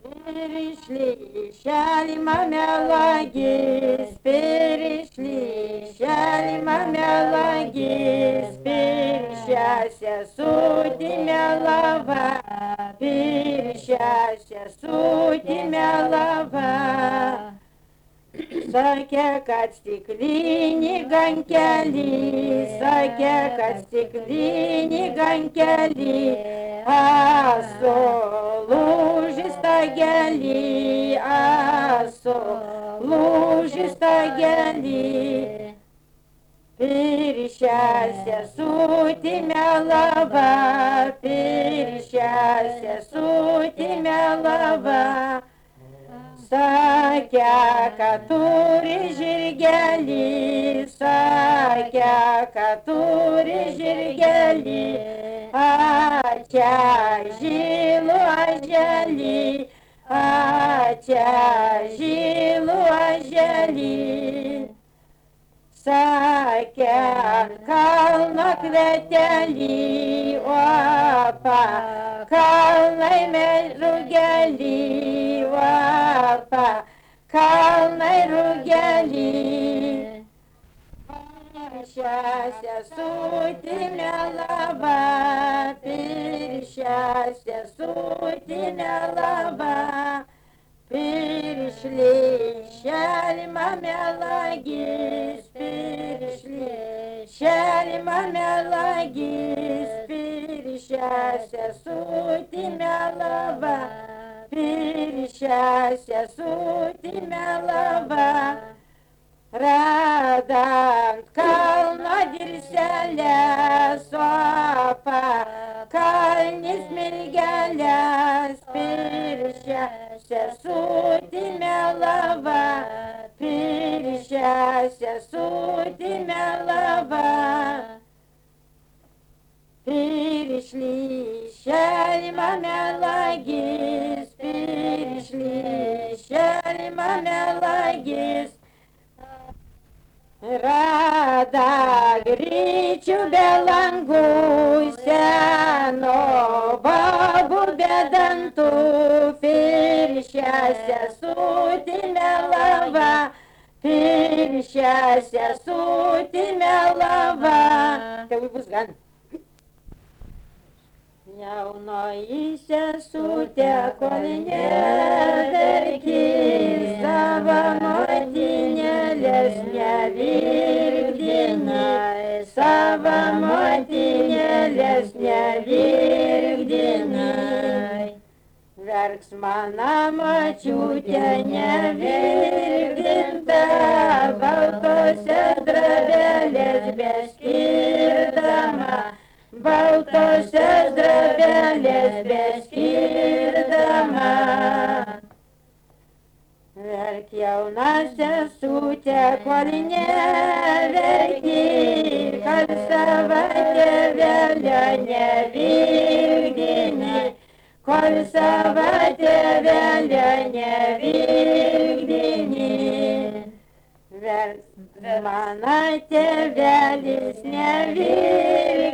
Перешли шали мамялагис, перешли шали мамялагис, перещася сути мялава, перещася сути мялава. Сакекат стеклине ганкели, сакекат стеклине ганкели, лужи стагели, лужи стагели. Перещася сути мялава, перещася сути мялава. Sakya katuri jirgeli, sakya katuri jirgeli, acha jilu ajali, acha jilu ajali. Sakya kalnak veteli, opa kalnay merugeli, opa kalnay rugeli. Перещася сути мялава, перещася сути мялава. Перешли шали мамялагис, перешли шали мамялагис, перещася сути мялава, перещася сути мялава. Радан кална дирселя, сопа кальнис мельгаля, перещася сути мялава, перещася сути мялава. Перешли шали мамялагис, перешли шали мамялагис. Рада гречу белангуся, но бабу беданту, перещася сути мялава, перещася сути мялава. Ты бузган. Jaunoise sutė kolinė savo motinėlės nevirgdinai, savo motinėlės nevirgdinai. Verks mano močiutė nevirgdinta, baltose drobelės beskirdama. Baltosios drobelės beskirdama. Verk jauna sesutė, kolinė verki, kad savo tėvelio nevirgdini, kol savo tėvelio nevirgdini. Verk mano tėvelis nevirgdini,